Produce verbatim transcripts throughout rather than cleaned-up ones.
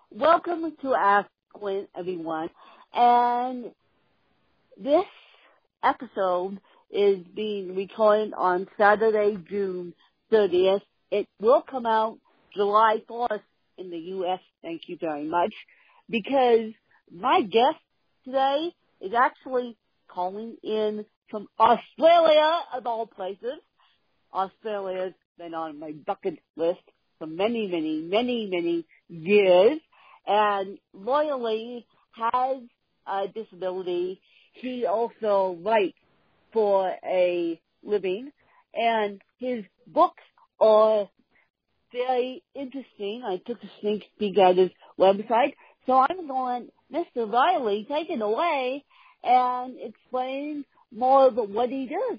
welcome to Ask Quinn, everyone. And this episode is being recorded on Saturday, June thirtieth. It will come out July fourth in the U S. Thank you very much. Because my guest today is actually calling in from Australia, of all places. Australia's been on my bucket list for many, many, many, many years, and loyally has a disability. He also writes for a living, and his books are very interesting. I took a sneak peek at his website, so I'm going, Mister Riley, take it away and explain more of what he does.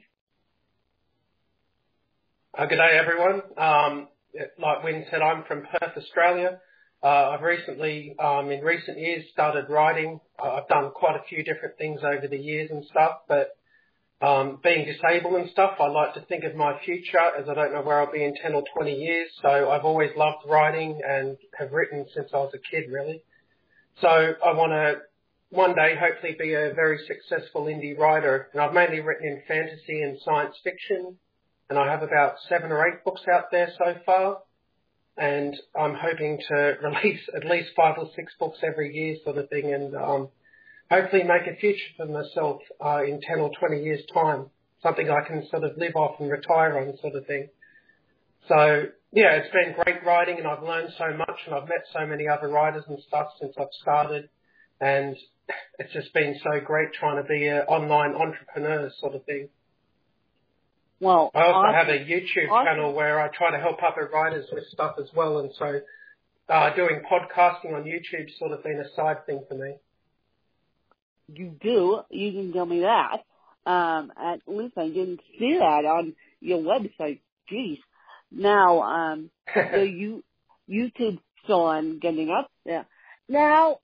Uh, good day, everyone. Um, like Wynne said, I'm from Perth, Australia. Uh, I've recently, um, in recent years, started writing. Uh, I've done quite a few different things over the years and stuff, but um, being disabled and stuff, I like to think of my future as I don't know where I'll be in ten or twenty years. So I've always loved writing and have written since I was a kid, really. So I want to one day hopefully be a very successful indie writer. And I've mainly written in fantasy and science fiction. And I have about seven or eight books out there so far. And I'm hoping to release at least five or six books every year sort of thing, and um, hopefully make a future for myself uh, in ten or twenty years' time, something I can sort of live off and retire on sort of thing. So, yeah, it's been great writing, and I've learned so much, and I've met so many other writers and stuff since I've started. And it's just been so great trying to be an online entrepreneur sort of thing. Well, I also awesome. have a YouTube awesome. channel where I try to help other writers with stuff as well, and so uh, doing podcasting on YouTube's sort of been a side thing for me. You do. You can tell me that. Um, at least I didn't see that on your website. Jeez. Now, um, the you, YouTube still I'm getting up there. Now,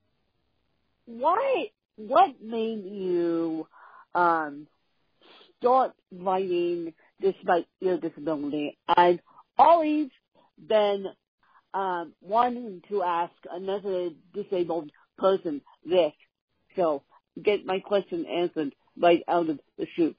why? What made you um? start writing despite your disability? I've always been um, wanting to ask another disabled person this, so get my question answered right out of the chute.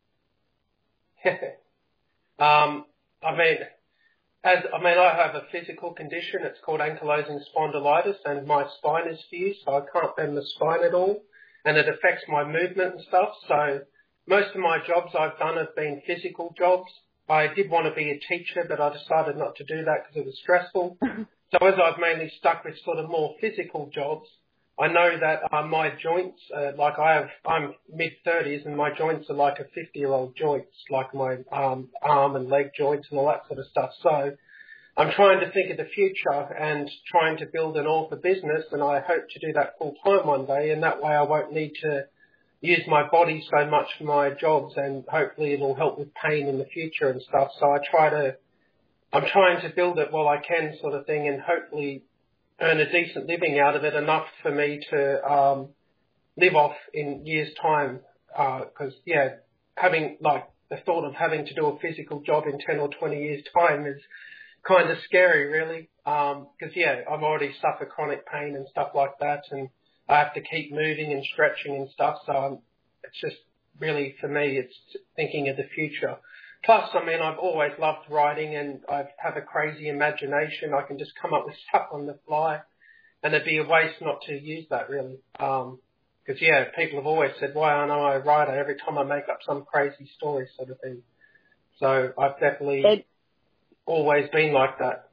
um, I mean, as I mean, I have a physical condition. It's called ankylosing spondylitis, and my spine is fused, so I can't bend the spine at all, and it affects my movement and stuff. So most of my jobs I've done have been physical jobs. I did want to be a teacher, but I decided not to do that because it was stressful. So as I've mainly stuck with sort of more physical jobs, I know that uh, my joints, uh, like I have, I'm mid thirties and my joints are like a fifty year old joints, like my um, arm and leg joints and all that sort of stuff. So I'm trying to think of the future and trying to build an author business, and I hope to do that full time one day, and that way I won't need to use my body so much for my jobs, and hopefully it'll help with pain in the future and stuff. So I try to, I'm trying to build it while I can sort of thing, and hopefully earn a decent living out of it, enough for me to um, live off in years' time. Because, uh, yeah, having, like, the thought of having to do a physical job in ten or twenty years' time is kind of scary, really. Because, um, yeah, I've already suffered chronic pain and stuff like that, and I have to keep moving and stretching and stuff, so I'm, it's just really, for me, it's thinking of the future. Plus, I mean, I've always loved writing, and I have a crazy imagination. I can just come up with stuff on the fly, and it'd be a waste not to use that, really. Um, because, yeah, people have always said, why aren't I a writer every time I make up some crazy story sort of thing. So I've definitely it, always been like that.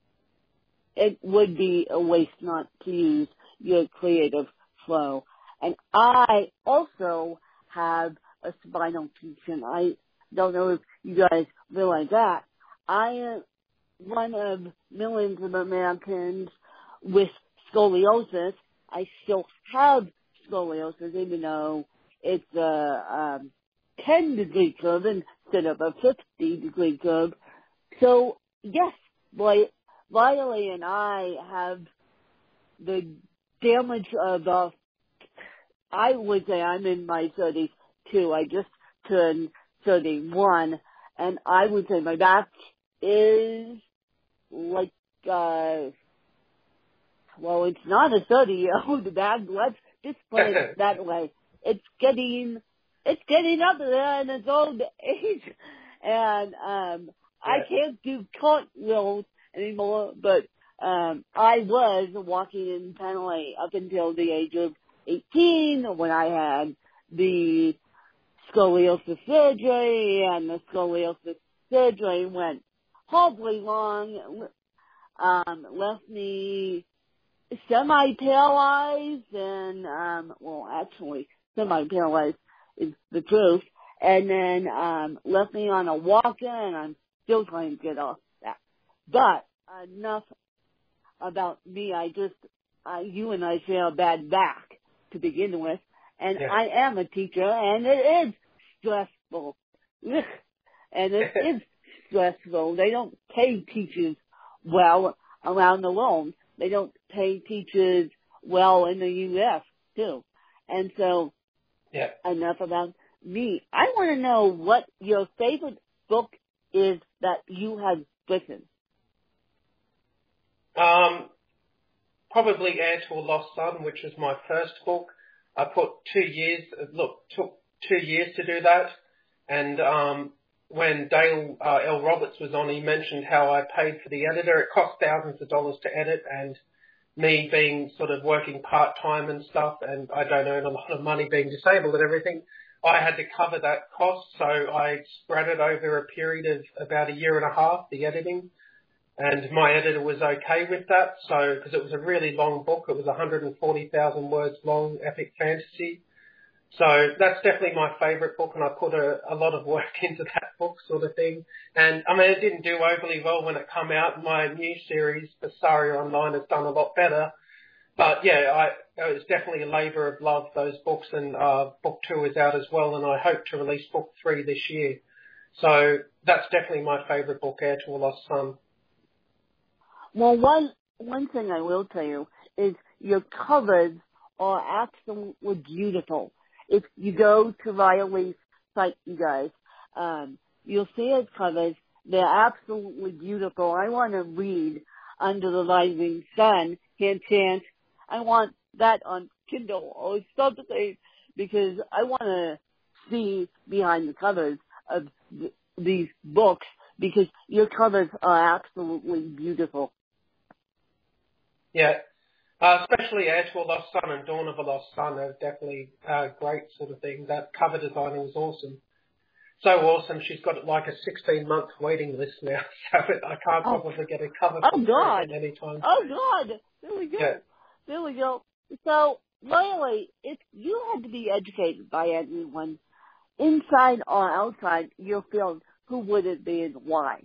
It would be a waste not to use your creative flow. And I also have a spinal condition. I don't know if you guys realize that. I am one of millions of Americans with scoliosis. I still have scoliosis, even though it's a um, ten degree curve instead of a fifty degree curve. So, yes, boy, Riley and I have the damage of, uh, I would say I'm in my thirties too. I just turned thirty-one, and I would say my back is like uh, well, it's not a thirty-year-old bag. Let's just put it that way. It's getting, it's getting up there in its old age, and um, yeah. I can't do cartwheels anymore. But um, I was walking independently up until the age of eighteen when I had the scoliosis surgery, and the scoliosis surgery went horribly long, um, left me semi-paralyzed, and, um, well, actually, semi-paralyzed is the truth, and then um, left me on a walker, and I'm still trying to get off that. But enough about me. I just, uh, you and I share a bad back to begin with, and yeah. I am a teacher, and it is stressful. Ugh. And it is stressful. They don't pay teachers well around the world. They don't pay teachers well in the U S too. And so, yeah. enough about me. I want to know what your favorite book is that you have written. Um, probably Heir to a Lost Son, which was my first book. I put two years, look, took two years to do that. And um, when Dale uh, L. Roberts was on, he mentioned how I paid for the editor. It cost thousands of dollars to edit, and me being sort of working part-time and stuff, and I don't earn a lot of money being disabled and everything, I had to cover that cost. So I spread it over a period of about a year and a half, the editing. And my editor was okay with that, so because it was a really long book. It was one hundred forty thousand words long, epic fantasy. So that's definitely my favourite book, and I put a, a lot of work into that book sort of thing. And, I mean, it didn't do overly well when it came out. My new series, Saria Online, has done a lot better. But, yeah, I, it was definitely a labour of love, those books, and uh, book two is out as well, and I hope to release book three this year. So that's definitely my favourite book, Heir to a Lost Son. Well, one one thing I will tell you is your covers are absolutely beautiful. If you go to Riley's site, you guys, um, you'll see his covers. They're absolutely beautiful. I want to read Under the Rising Sun, hint, hint. I want that on Kindle or something because I want to see behind the covers of th- these books because your covers are absolutely beautiful. Yeah. Uh, especially Heir to a Lost Son and Dawn of a Lost Son are definitely uh, great sort of thing. That cover design was awesome. So awesome. She's got like a sixteen-month waiting list now, so I can't oh. probably get a cover oh, God. anytime. Oh, God. There we go. Yeah. There we go. So, Riley, if you had to be educated by anyone, inside or outside your field, who would it be and why?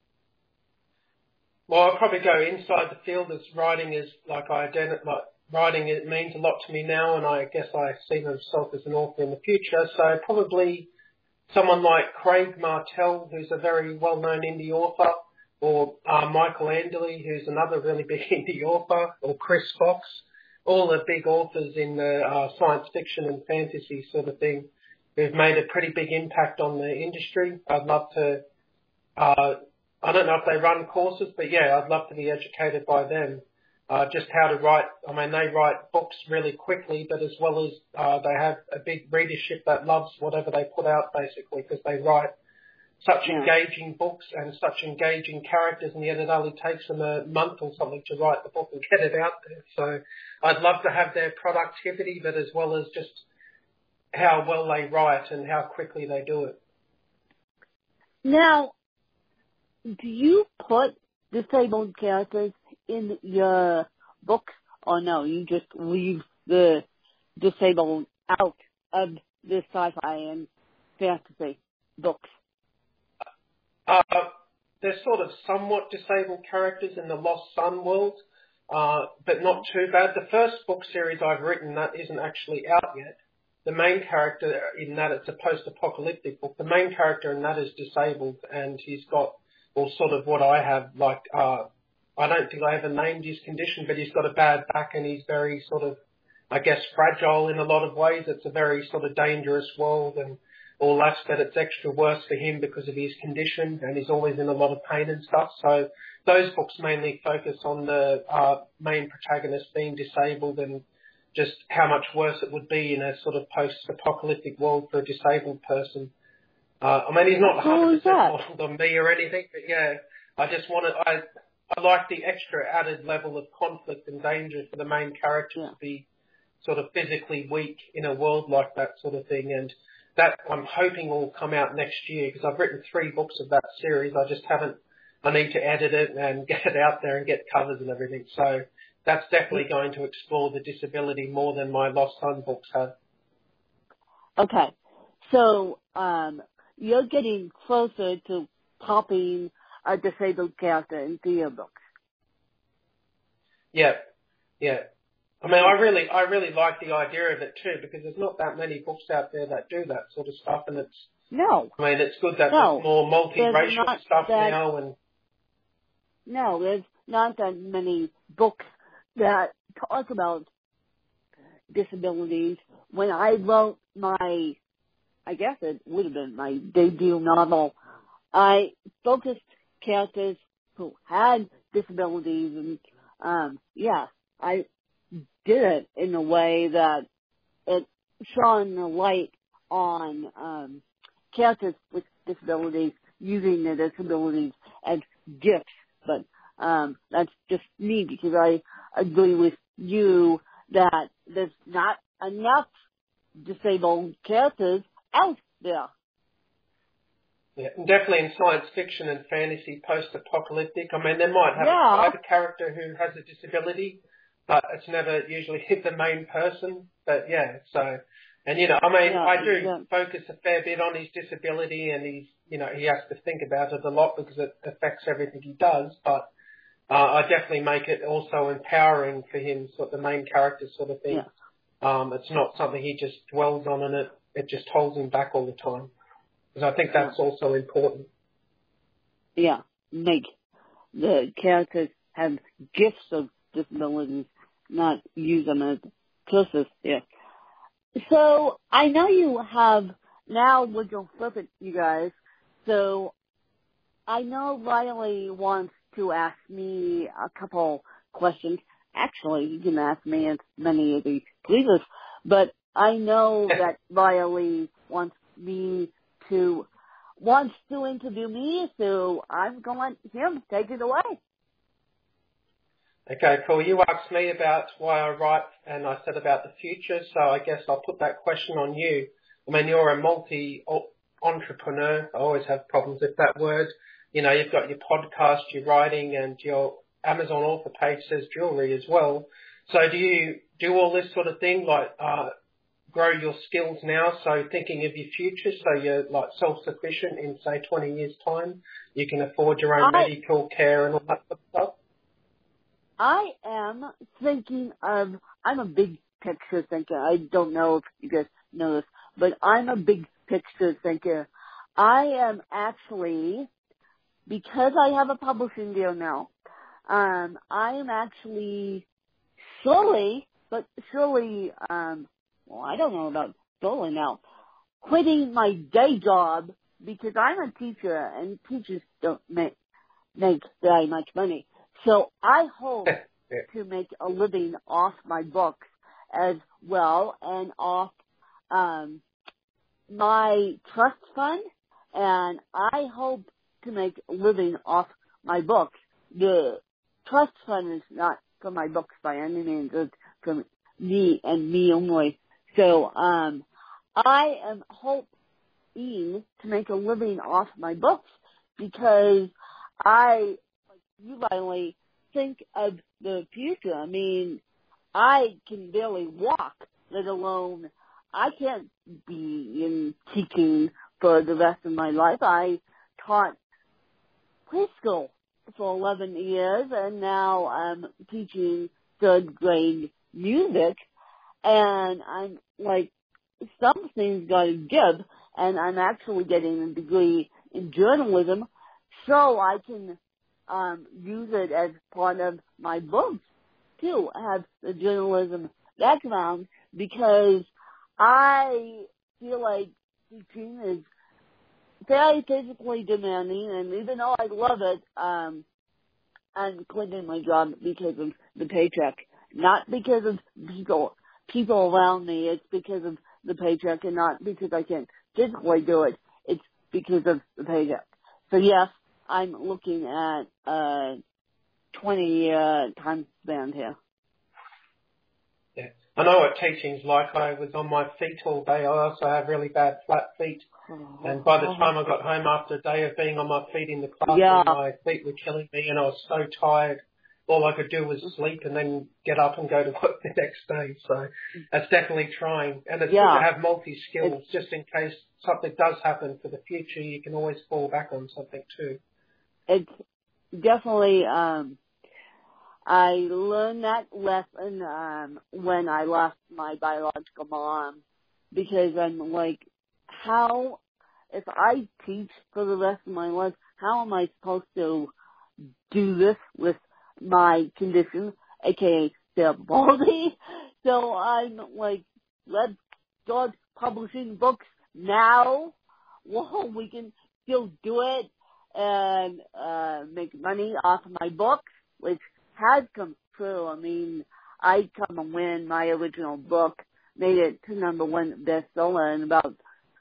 Well, I'll probably go inside the field as writing is like I identify, like writing it means a lot to me now, and I guess I see myself as an author in the future. So probably someone like Craig Martell, who's a very well-known indie author, or uh, Michael Anderle, who's another really big indie author, or Chris Fox, all the big authors in the uh, science fiction and fantasy sort of thing, who've made a pretty big impact on the industry. I'd love to. Uh, I don't know if they run courses, but yeah, I'd love to be educated by them. Uh, just how to write. I mean, they write books really quickly, but as well as uh, they have a big readership that loves whatever they put out, basically, because they write such yeah. engaging books and such engaging characters, and yet it only takes them a month or something to write the book and get it out there. So I'd love to have their productivity, but as well as just how well they write and how quickly they do it. Now, do you put disabled characters in your books, or no, you just leave the disabled out of the sci-fi and fantasy books? Uh, there's sort of somewhat disabled characters in the Lost Son world, uh, but not too bad. The first book series I've written that isn't actually out yet. The main character in that, it's a post-apocalyptic book. The main character in that is disabled, and he's got, well, sort of what I have, like, uh, I don't think I ever named his condition, but he's got a bad back and he's very sort of, I guess, fragile in a lot of ways. It's a very sort of dangerous world, and or less, but it's extra worse for him because of his condition, and he's always in a lot of pain and stuff. So those books mainly focus on the uh, main protagonist being disabled and just how much worse it would be in a sort of post-apocalyptic world for a disabled person. Uh, I mean, he's not one hundred percent modeled on me or anything, but yeah, I just wanted, I, I like the extra added level of conflict and danger for the main character yeah. to be sort of physically weak in a world like that sort of thing. And that I'm hoping will come out next year because I've written three books of that series. I just haven't, I need to edit it and get it out there and get covers and everything. So that's definitely going to explore the disability more than my Lost Son books have. Okay. So, um, you're getting closer to popping a disabled character into your books. Yeah. Yeah. I mean, I really, I really like the idea of it too because there's not that many books out there that do that sort of stuff, and it's. No. I mean, it's good that no. there's more multiracial stuff that, now, and. No, there's not that many books that talk about disabilities. When I wrote my, I guess it would have been my debut novel, I focused characters who had disabilities, and um, yeah, I did it in a way that it shone the light on um, characters with disabilities using their disabilities as gifts. But um, that's just me because I agree with you that there's not enough disabled characters out there. Yeah, definitely in science fiction and fantasy post-apocalyptic. I mean, they might have yeah. a private character who has a disability, but it's never usually hit the main person. But yeah, so, and you know, I mean, yeah, I do yeah. focus a fair bit on his disability, and he's, you know, he has to think about it a lot because it affects everything he does. But uh, I definitely make it also empowering for him, sort of the main character sort of thing. Yeah. Um, it's not something he just dwells on, and it it just holds him back all the time. Because I think that's yeah. also important. Yeah, make the characters have gifts of disabilities, not use them as curses. Yeah. So I know you have now. We'll go flip it, you guys. So I know Riley wants to ask me a couple questions. Actually, you can ask me as many as he pleases. But I know that Riley wants me to wants to interview me, so I'm going to let him take it away. Okay, cool. You asked me about why I write, and I said about the future, so I guess I'll put that question on you. I mean, you're a multi-entrepreneur. I always have problems with that word. You know, you've got your podcast, your writing, and your Amazon author page says jewelry as well. So do you do all this sort of thing, like uh, grow your skills now, so thinking of your future, so you're like self-sufficient in, say, twenty years' time, you can afford your own I, medical care and all that sort of stuff? I am thinking of, I'm a big picture thinker. I don't know if you guys know this, but I'm a big picture thinker. I am actually, because I have a publishing deal now, um, I am actually slowly, but surely, um, well, I don't know about slowly now, quitting my day job because I'm a teacher and teachers don't make, make very much money. So I hope to make a living off my books as well and off um, my trust fund, and I hope to make a living off my books. The trust fund is not for my books by any means. It's for me and me only. So um, I am hoping to make a living off my books because I, like you, Riley, think of the future. I mean, I can barely walk, let alone I can't be in teaching for the rest of my life. I taught preschool for eleven years, and now I'm teaching third grade music, and I'm like, something's got to give, and I'm actually getting a degree in journalism, so I can um, use it as part of my books, too. I have the journalism background because I feel like teaching is very physically demanding, and even though I love it, um, I'm quitting my job because of the paycheck. Not because of people, people around me. It's because of the paycheck, and not because I can't physically do it. It's because of the paycheck. So yes, I'm looking at a twenty uh, time span here. Yeah. I know what teaching's like. I was on my feet all day. I also have really bad flat feet. And by the time I got home after a day of being on my feet in the classroom, yeah. my feet were killing me and I was so tired. All I could do was sleep and then get up and go to work the next day. So that's definitely trying. And it's yeah. good to have multi-skills it's, just in case something does happen for the future. You can always fall back on something too. It's definitely, um, I learned that lesson um, when I lost my biological mom, because I'm like, how, if I teach for the rest of my life, how am I supposed to do this with my condition, aka cerebral palsy? So I'm like, let's start publishing books now. Well, we can still do it and uh, make money off of my books, which has come true. I mean, I Come and Win, my original book, made it to number one bestseller in about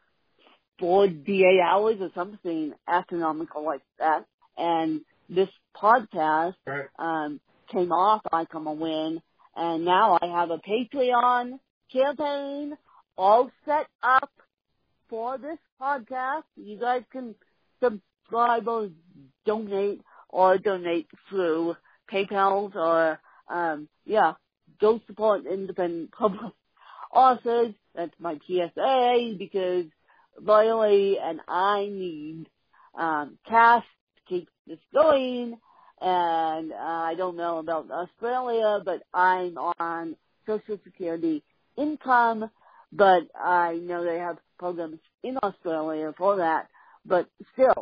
forty-eight hours or something astronomical like that. And this podcast Right. um, came off I Come and Win, and now I have a Patreon campaign all set up for this podcast. You guys can subscribe or donate or donate through PayPal or, um, yeah, go support independent public authors. That's my P S A, because Riley and I need um, cash to keep this going. And uh, I don't know about Australia, but I'm on Social Security income, but I know they have programs in Australia for that. But still,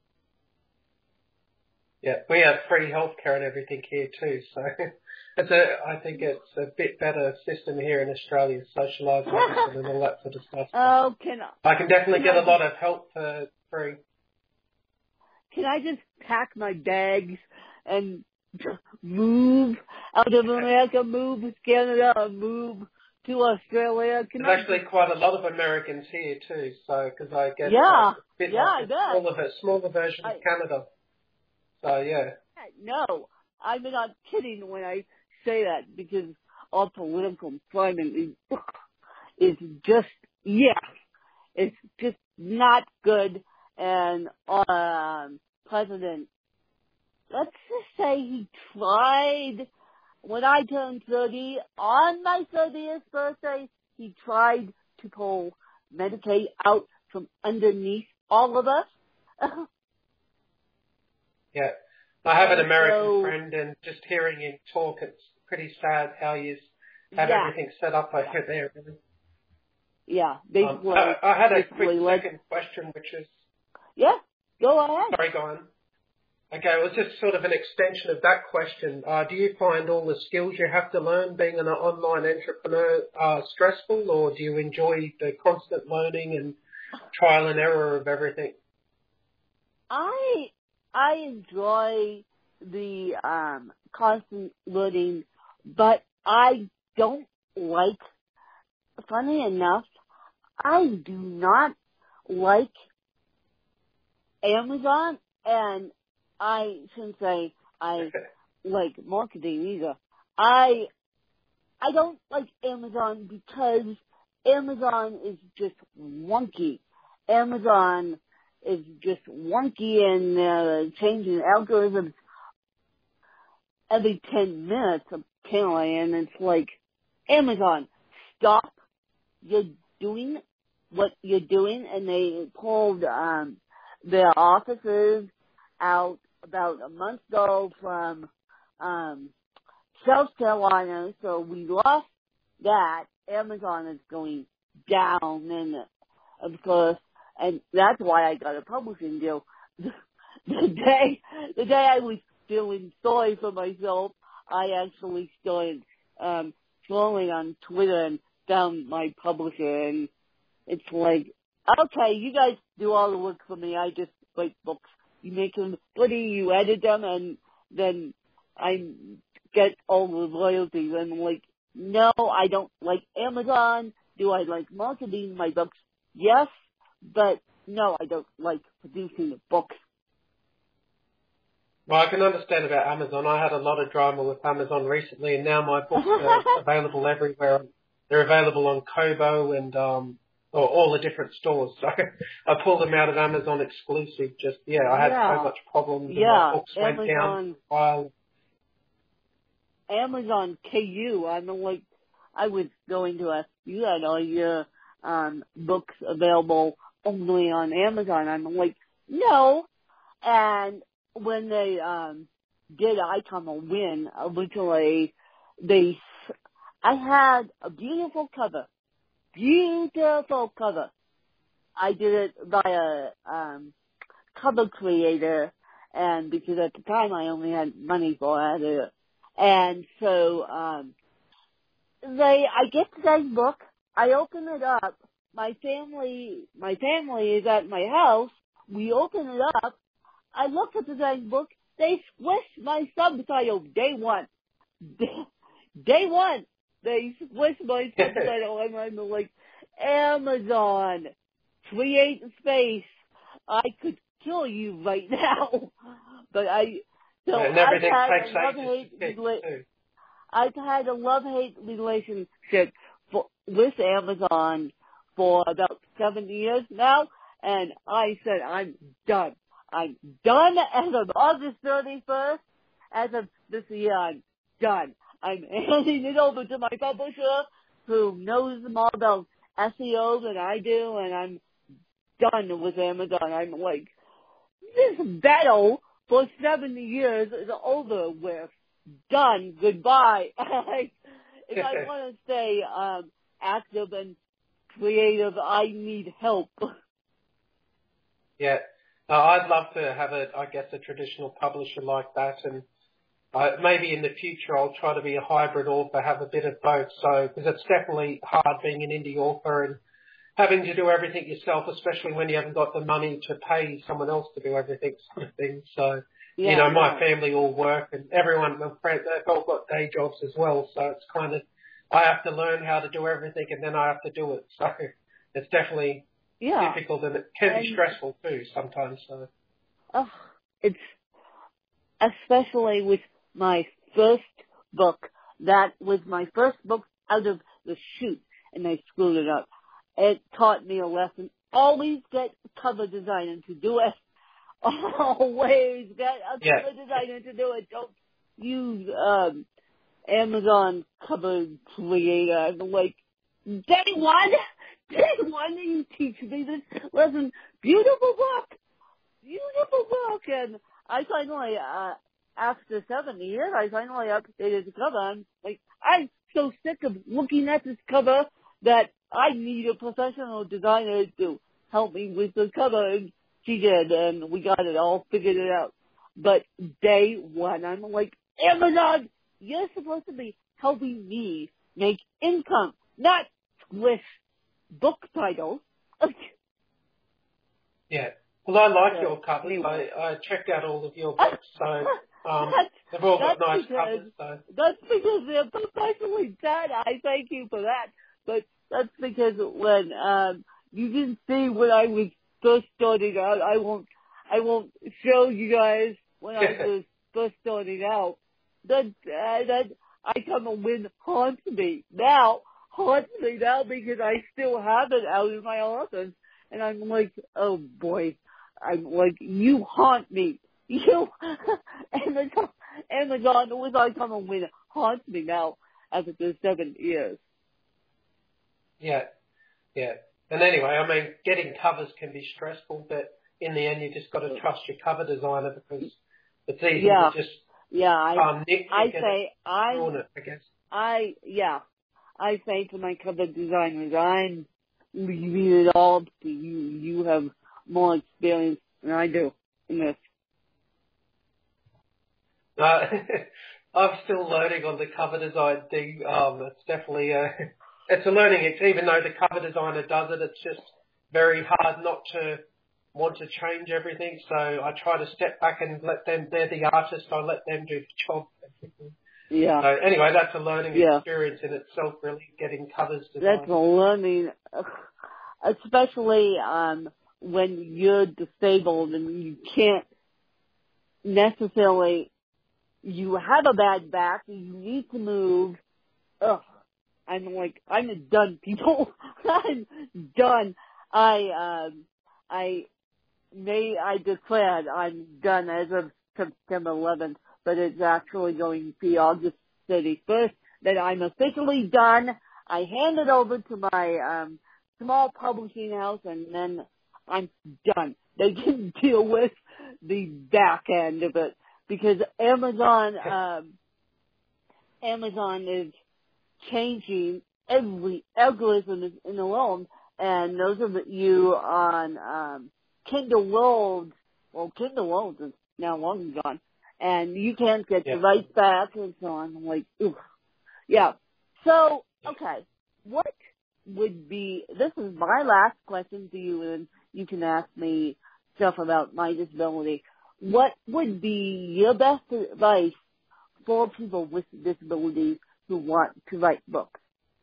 yeah, we have free healthcare and everything here too, so it's a, I think it's a bit better system here in Australia, socialised medicine and all that sort of stuff. Oh, can I? I can definitely can get I a lot of help for free. Can I just pack my bags and just move out of America, move to Canada, and move to Australia? Can There's I actually just... quite a lot of Americans here too, so because I guess Yeah, like, a bit yeah, like I a bet. smaller, smaller version I, of Canada. So yeah. No, I'm not kidding when I say that, because our political climate is, is just, yeah, it's just not good. And um, President, let's just say he tried, when I turned thirty, on my thirtieth birthday, he tried to pull Medicaid out from underneath all of us. Yeah. I have an American so, friend, and just hearing him talk, it's pretty sad how you have yeah. everything set up over yeah. there. Really. Yeah, Um, basically. I, I had a basically quick like, second question, which is... Yeah, go ahead. Sorry, go on. Okay, well, it's just sort of an extension of that question. Uh, do you find all the skills you have to learn being an online entrepreneur uh, stressful, or do you enjoy the constant learning and trial and error of everything? I I enjoy the um, constant learning, but I don't like, funny enough, I do not like Amazon, and I shouldn't say I like marketing either. I I don't like Amazon because Amazon is just wonky. Amazon is just wonky and uh, changing algorithms every ten minutes apparently, and it's like, Amazon, stop, you're doing what you're doing. And they pulled um, their offices out about a month ago from um, South Carolina, so we lost that. Amazon is going down, and of course, and that's why I got a publishing deal. The day, the day I was feeling sorry for myself, I actually started um, scrolling on Twitter and found my publisher, and it's like, Okay, you guys do all the work for me. I just write books. You make them pretty, you edit them, and then I get all the royalties. And I'm like, no, I don't like Amazon. Do I like marketing my books? Yes, but no, I don't like producing the books. Well, I can understand about Amazon. I had a lot of drama with Amazon recently, and now my books are available everywhere. They're available on Kobo and um, or all the different stores. So I pulled them out of Amazon exclusive. Just yeah, I had Yeah. so much problems. And Yeah, my books went Amazon. down. While Amazon K U. I'm like, I was going to ask you that all your um, books available only on Amazon. I'm like, no. And when they um, did I Come a Win, originally, they, I had a beautiful cover, beautiful cover. I did it by a um, cover creator, and because at the time I only had money for it. And so, um, they, I get the guy's book, I open it up, my family, my family is at my house, we open it up, I look at the guy's book, they squished my subtitle day one. Day one, they squished my subtitle, and I'm like, Amazon, create space, I could kill you right now. But I, so and everything I've had takes a ages love-hate to fix rela- too. I've had a love-hate relationship for, with Amazon for about seven years now, and I said I'm done. I'm done as of August thirty-first. As of this year, I'm done. I'm handing it over to my publisher, who knows more about S E O than I do, and I'm done with Amazon. I'm like, this battle for seven years is over with. Done. Goodbye. If I want to stay um, active and creative, I need help. Yeah, uh, I'd love to have a, I guess, a traditional publisher like that, and uh, maybe in the future I'll try to be a hybrid author, have a bit of both. So, because it's definitely hard being an indie author and having to do everything yourself, especially when you haven't got the money to pay someone else to do everything, sort of thing. So, Yeah, you know, my yeah. family all work, and everyone, my friends, they've all got day jobs as well. So it's kind of, I have to learn how to do everything, and then I have to do it. So it's definitely Yeah. difficult, and it can And, be stressful too sometimes. So oh, it's especially with my first book. That was my first book out of the chute, and I screwed it up. It taught me a lesson. Always get a cover designer to do it. Always get a yeah, cover designer to do it. Don't use um, Amazon cover creator. I'm like, day one, day one, you teach me this lesson. Beautiful book, beautiful book. And I finally, uh, after seven years, I finally updated the cover. I'm like, I'm so sick of looking at this cover that I need a professional designer to help me with the cover. And she did, and we got it all figured it out. But day one, I'm like, Amazon, you're supposed to be helping me make income, not squish book titles. yeah. Well, I like So, your covers. anyway. I, I checked out all of your books, so um, that's, they've all got that's nice because, covers. So that's because they're professionally done. I thank you for that. But that's because when um, you didn't see when I was first starting out, I won't, I won't show you guys when I was first starting out. That uh, that I Come a Win haunts me now, haunts me now because I still have it out in my office, and I'm like, oh boy, I'm like, you haunt me, you Amazon, Amazon was I Come a Win haunts me now after seven years. yeah, yeah. And anyway, I mean, getting covers can be stressful, but in the end, you just got to trust your cover designer because it's easy Yeah. to just Yeah, I, um, nitpick I and say, I, ruin it, I guess. I, yeah, I say to my cover designers, I'm leaving it all to you. You have more experience than I do in this. Uh, I'm still learning on the cover design thing. Um, it's definitely a, it's a learning. It's even though the cover designer does it, it's just very hard not to want to change everything. So I try to step back and let them, they're the artist, I let them do the job. Yeah. So anyway, that's a learning yeah. experience in itself, really, getting covers designed. That's a learning, especially um, when you're disabled and you can't necessarily, you have a bad back, you need to move. Ugh. I'm like, I'm done, people. I'm done. I, um, I, may, I declared I'm done as of September eleventh, but it's actually going to be August thirty-first that I'm officially done. I hand it over to my, um, small publishing house and then I'm done. They can deal with the back end of it because Amazon, um, Amazon is changing every algorithm in the world, and those of you on um, Kindle World, well, Kindle World is now long gone, and you can't get yeah. the rights back and so on. I'm like, oof. Yeah. So, okay, what would be, this is my last question to you, and you can ask me stuff about my disability. What would be your best advice for people with disabilities who want to write books?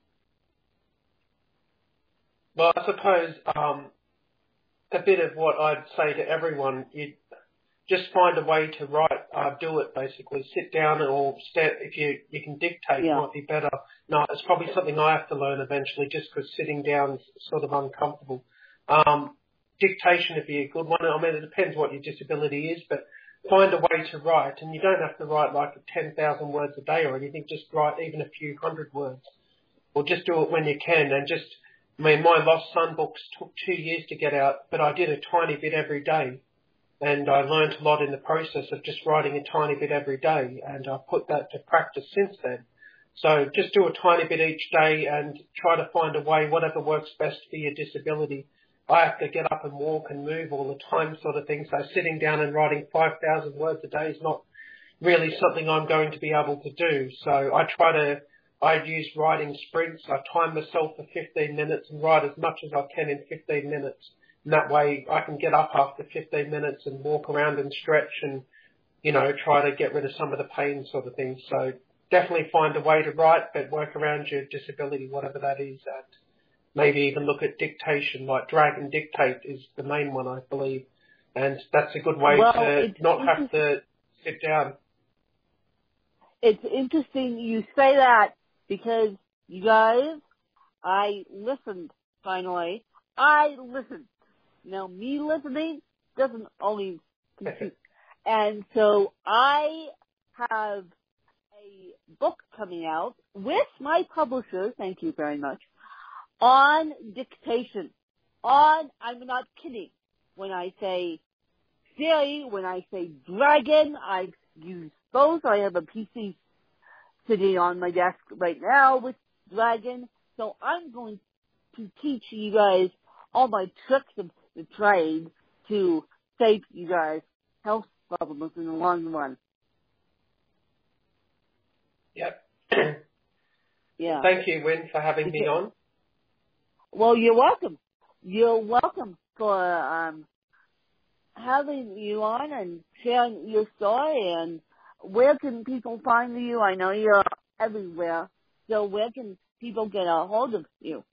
Well, I suppose um, a bit of what I'd say to everyone, you just find a way to write, uh, do it basically. Sit down or stand, if you, you can dictate Yeah. might be better. No, it's probably something I have to learn eventually just because sitting down is sort of uncomfortable. Um, dictation would be a good one. I mean, it depends what your disability is, but find a way to write, and you don't have to write like ten thousand words a day or anything, just write even a few hundred words. Or just do it when you can, and just, I mean, my Lost Son books took two years to get out, but I did a tiny bit every day, and I learned a lot in the process of just writing a tiny bit every day, and I've put that to practice since then. So just do a tiny bit each day and try to find a way, whatever works best for your disability. I have to get up and walk and move all the time sort of thing, so sitting down and writing five thousand words a day is not really something I'm going to be able to do. So I try to, I use writing sprints. I time myself for fifteen minutes and write as much as I can in fifteen minutes. And that way I can get up after fifteen minutes and walk around and stretch and, you know, try to get rid of some of the pain sort of thing. So definitely find a way to write, but work around your disability, whatever that is. And maybe even look at dictation, like Drag and Dictate is the main one, I believe. And that's a good way well, to not have to sit down. It's interesting you say that because, you guys, I listened, finally. I listened. Now, me listening doesn't always compute. And so I have a book coming out with my publisher, thank you very much, on dictation. On, I'm not kidding. When I say Siri, when I say dragon, I've used both. I have a P C sitting on my desk right now with dragon. So I'm going to teach you guys all my tricks of the trade to save you guys health problems in the long run. Yep. Yeah. Thank you, Wynn, for having me on. Well, you're welcome. You're welcome for um, having you on and sharing your story. And where can people find you? I know you're everywhere. So where can people get a hold of you?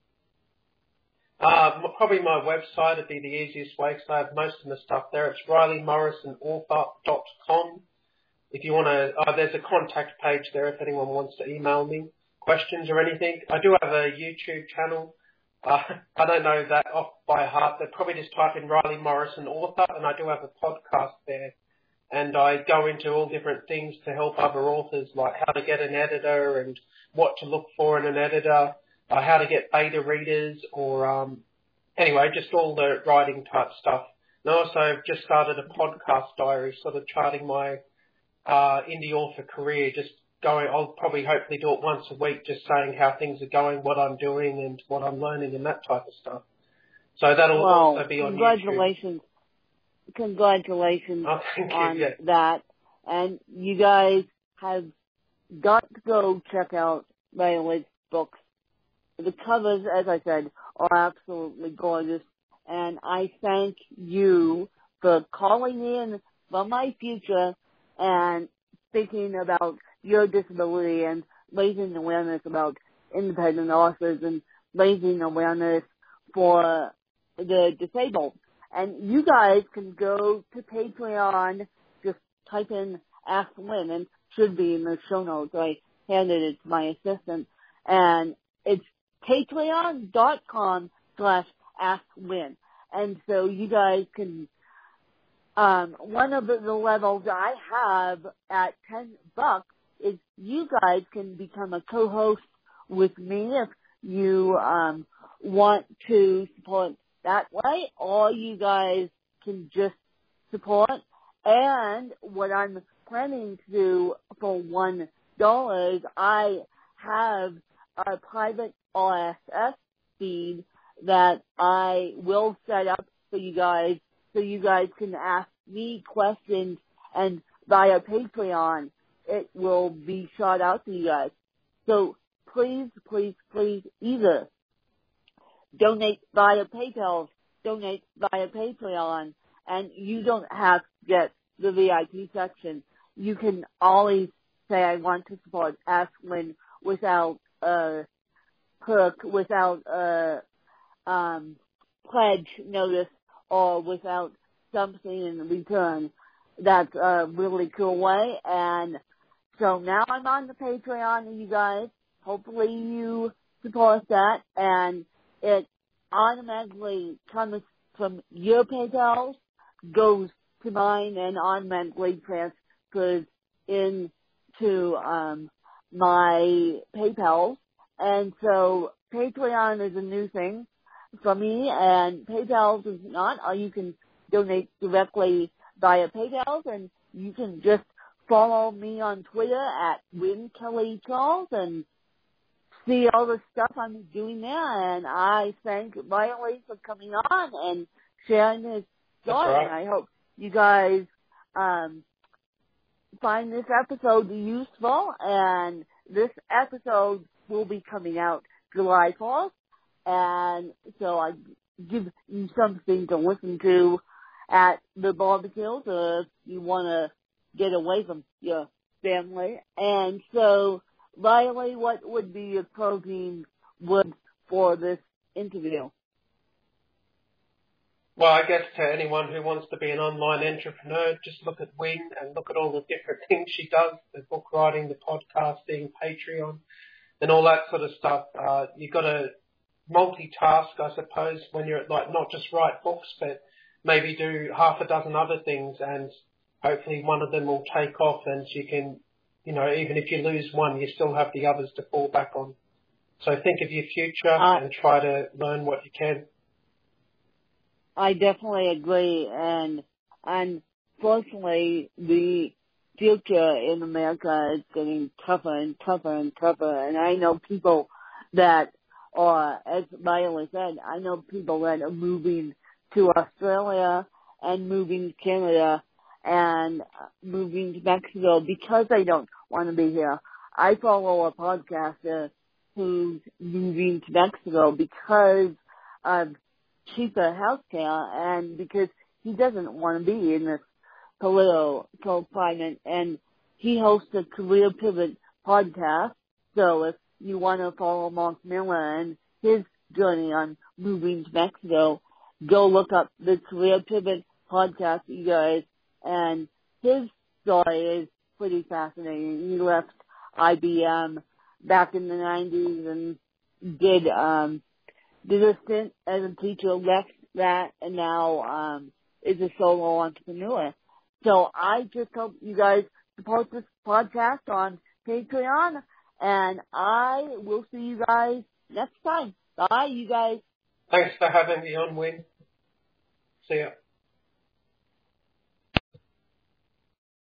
Uh, probably my website would be the easiest way because I have most of the stuff there. It's riley morrison author dot com. If you want to, uh, there's a contact page there if anyone wants to email me questions or anything. I do have a YouTube channel. Uh, I don't know that off by heart, but probably just type in Riley Morrison Author, and I do have a podcast there. And I go into all different things to help other authors, like how to get an editor and what to look for in an editor, uh, how to get beta readers, or um, anyway, just all the writing type stuff. And I also have just started a podcast diary, sort of charting my uh, indie author career, just going, I'll probably hopefully do it once a week, just saying how things are going, what I'm doing and what I'm learning and that type of stuff. So that'll well, also be on congratulations. YouTube. Congratulations oh, thank you, on yeah. that. And you guys have got to go check out Riley's books. The covers, as I said, are absolutely gorgeous. And I thank you for calling in from my future and speaking about your disability and raising awareness about independent authors and raising awareness for the disabled. And you guys can go to Patreon, just type in Ask Win, and should be in the show notes. I handed it to my assistant. And it's patreon.com slash Ask Win. And so you guys can, um, one of the, the levels I have at ten bucks is you guys can become a co-host with me if you, um, want to support that way, or you guys can just support. And what I'm planning to do for one dollar is I have a private R S S feed that I will set up for you guys so you guys can ask me questions, and via Patreon it will be shot out to you guys. So please, please, please either donate via PayPal, donate via Patreon, and you don't have to get the V I P section. You can always say, I want to support Ask Win without a perk, without a um, pledge notice, or without something in return. That's a really cool way. And so now I'm on the Patreon, you guys. Hopefully you support that, and it automatically comes from your PayPal, goes to mine, and automatically transfers into um, my PayPal. And so Patreon is a new thing for me, and PayPal is not. Or you can donate directly via PayPal, and you can just follow me on Twitter at Win Kelly Charles and see all the stuff I'm doing there. And I thank Riley for coming on and sharing his story. Right. And I hope you guys um, find this episode useful. And this episode will be coming out July fourth. And so I give you something to listen to at the barbecues, or if you want to get away from your family. And so, Riley, what would be your closing word for this interview? Well, I guess to anyone who wants to be an online entrepreneur, just look at Win and look at all the different things she does, the book writing, the podcasting, Patreon, and all that sort of stuff. Uh, you've got to multitask, I suppose, when you're at, like, not just write books, but maybe do half a dozen other things, and hopefully one of them will take off, and you can, you know, even if you lose one, you still have the others to fall back on. So think of your future uh, and try to learn what you can. I definitely agree, and unfortunately, the future in America is getting tougher and tougher and tougher, and I know people that, or as Riley said, I know people that are moving to Australia and moving to Canada and moving to Mexico because they don't want to be here. I follow a podcaster who's moving to Mexico because of cheaper health care and because he doesn't want to be in this political climate. And he hosts a Career Pivot podcast. So if you want to follow Mark Miller and his journey on moving to Mexico, go look up the Career Pivot podcast, you guys. And his story is pretty fascinating. He left I B M back in the nineties and did um, did a stint as a teacher, left that, and now um, is a solo entrepreneur. So I just hope you guys support this podcast on Patreon, and I will see you guys next time. Bye, you guys. Thanks for having me on, Win. See ya.